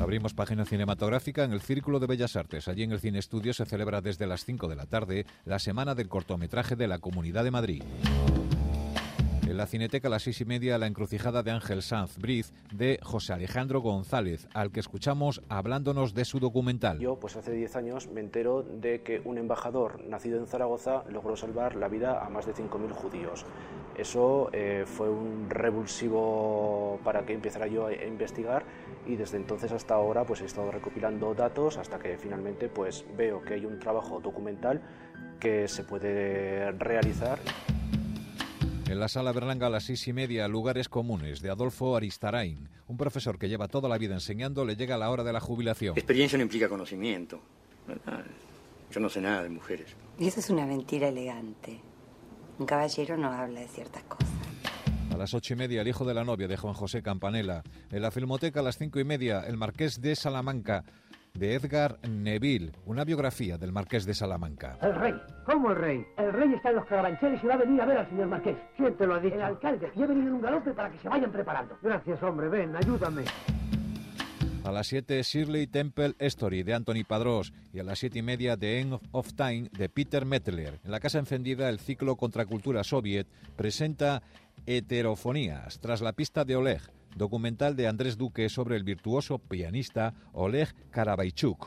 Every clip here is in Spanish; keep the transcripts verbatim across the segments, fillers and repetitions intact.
Abrimos página cinematográfica en el Círculo de Bellas Artes. Allí en el Cine Estudio se celebra desde las cinco de la tarde la Semana del Cortometraje de la Comunidad de Madrid. En la Cineteca a las seis y media, La encrucijada de Ángel Sanz Briz, de José Alejandro González, al que escuchamos hablándonos de su documental. Yo, pues hace diez años, me entero de que un embajador nacido en Zaragoza logró salvar la vida a más de cinco mil judíos. Eso eh, fue un revulsivo para que empezara yo a investigar, y desde entonces hasta ahora pues he estado recopilando datos hasta que finalmente pues veo que hay un trabajo documental que se puede realizar. En la Sala Berlanga a las seis y media, Lugares comunes, de Adolfo Aristarain. Un profesor que lleva toda la vida enseñando le llega la hora de la jubilación. Experiencia no implica conocimiento, ¿verdad? Yo no sé nada de mujeres. Y eso es una mentira elegante. Un caballero no habla de ciertas cosas. A las ocho y media, El hijo de la novia, de Juan José Campanella. En la Filmoteca a las cinco y media, El marqués de Salamanca, de Edgar Neville, una biografía del marqués de Salamanca. El rey. ¿Cómo el rey? El rey está en los Carabancheles y va a venir a ver al señor marqués. ¿Quién te lo ha dicho? El alcalde. Y he venido en un galope para que se vayan preparando. Gracias, hombre. Ven, ayúdame. A las siete, Shirley Temple Story, de Anthony Padrós. Y a las siete y media, The End of Time, de Peter Mettler. En la Casa Encendida, el ciclo Contracultura Soviet presenta Heterofonías, tras la pista de Oleg, documental de Andrés Duque sobre el virtuoso pianista Oleg Karabaichuk.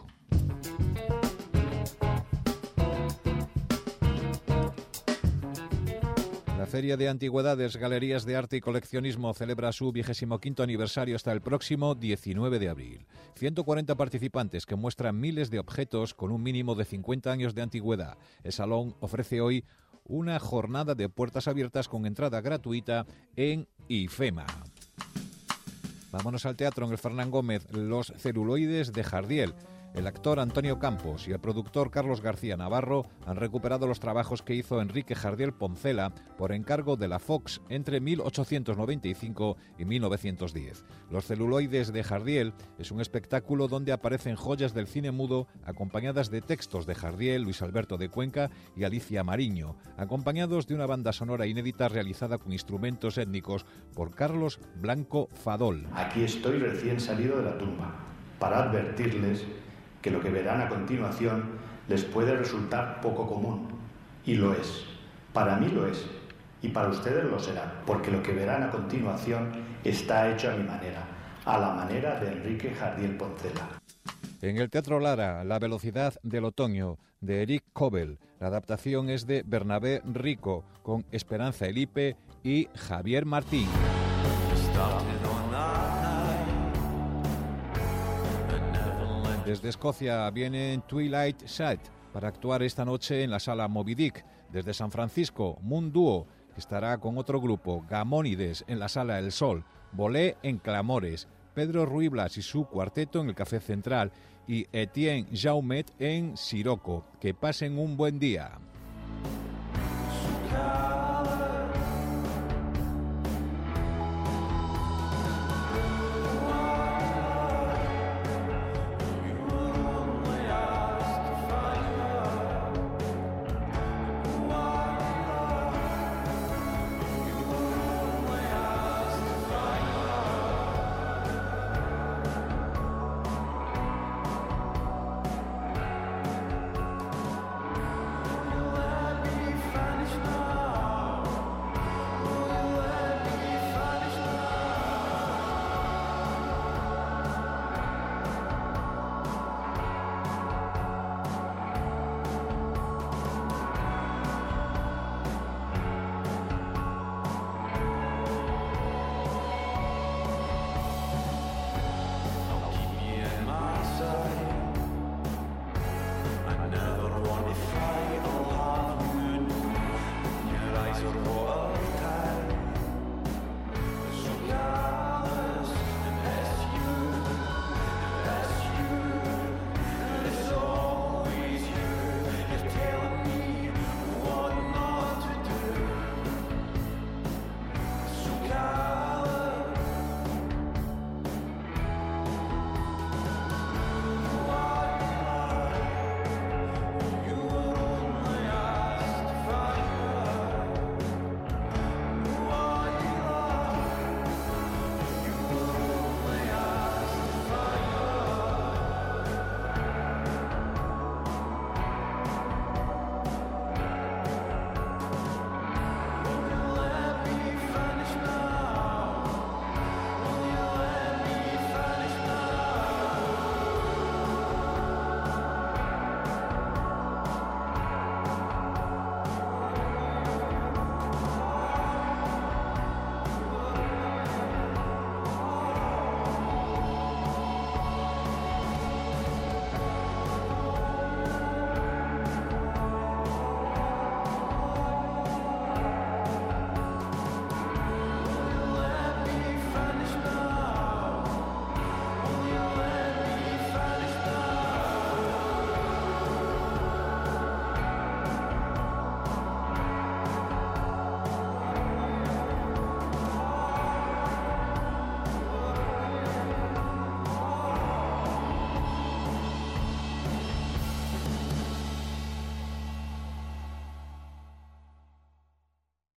La Feria de Antigüedades, Galerías de Arte y Coleccionismo celebra su vigésimo quinto aniversario hasta el próximo diecinueve de abril. ciento cuarenta participantes que muestran miles de objetos con un mínimo de cincuenta años de antigüedad. El salón ofrece hoy una jornada de puertas abiertas con entrada gratuita en IFEMA. Vámonos al teatro en el Fernán Gómez, Los celuloides de Jardiel. El actor Antonio Campos y el productor Carlos García Navarro han recuperado los trabajos que hizo Enrique Jardiel Poncela por encargo de la Fox entre mil ochocientos noventa y cinco y mil novecientos diez. Los celuloides de Jardiel es un espectáculo donde aparecen joyas del cine mudo acompañadas de textos de Jardiel, Luis Alberto de Cuenca y Alicia Mariño, acompañados de una banda sonora inédita realizada con instrumentos étnicos por Carlos Blanco Fadol. Aquí estoy recién salido de la tumba para advertirles que lo que verán a continuación les puede resultar poco común, y lo es. Para mí lo es, y para ustedes lo será, porque lo que verán a continuación está hecho a mi manera, a la manera de Enrique Jardiel Poncela. En el Teatro Lara, La velocidad del otoño, de Eric Kobel. La adaptación es de Bernabé Rico, con Esperanza Elipe y Javier Martín. Desde Escocia viene Twilight Sight para actuar esta noche en la Sala Moby Dick. Desde San Francisco, Moon Duo, que estará con otro grupo, Gamónides, en la Sala El Sol. Bolé en Clamores, Pedro Ruy Blas y su cuarteto en el Café Central y Etienne Jaumet en Siroco. Que pasen un buen día.